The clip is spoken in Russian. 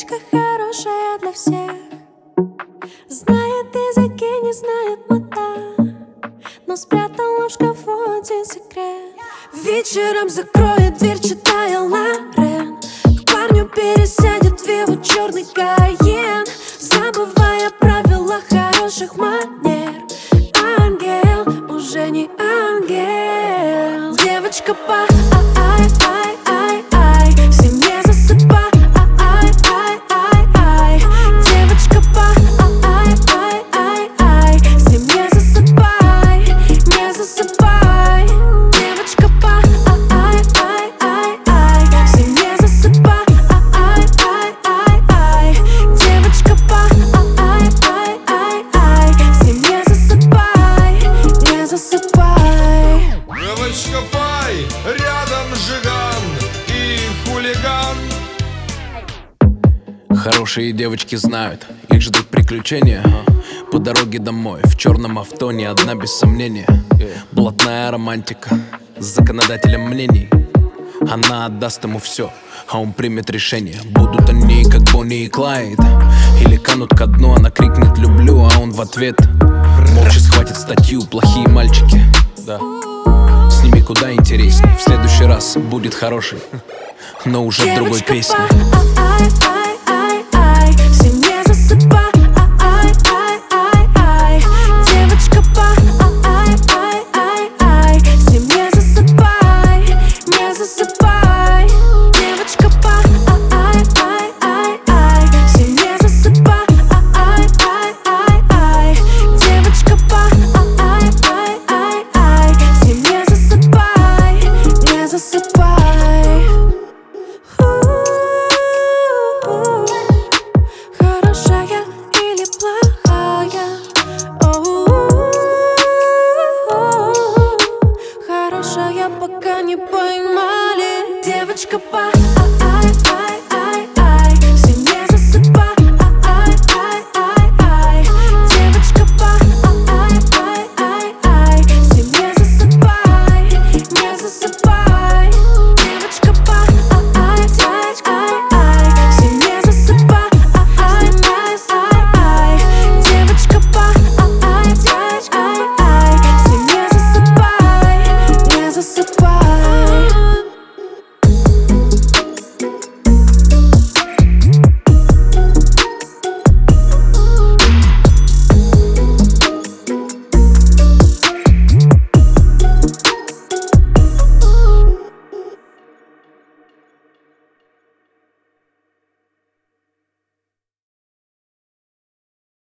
Девочка хорошая для всех, знает языки, не знает мода, но спрятала в шкафу один секрет. Вечером закроет дверь, читая Лорен, к парню пересядет в его черный Кайен, забывая правила хороших манер. Ангел, уже не ангел. Девочка по ай-ай-ай-ай, в семье засыпай. Ай-ай-ай-ай, девочка по ай-ай-ай-ай, в семье засыпай, не засыпай. Девочка по ай-ай-ай-ай, в семье засыпай. Ай-ай-ай-ай, девочка по ай-ай-ай-ай, в семье засыпай, не засыпай. Девочка пай, рядом жиган и хулиган. Хорошие девочки знают, их ждут приключения. По дороге домой, в черном авто не одна без сомнения. Блатная романтика, с законодателем мнений. Она отдаст ему все, а он примет решение. Будут они как Бонни и Клайд, или канут ко дну, она крикнет «люблю», а он в ответ молча схватит статью «плохие мальчики». Да. С ними куда интересней. В следующий раз будет хороший, но уже в другой песне.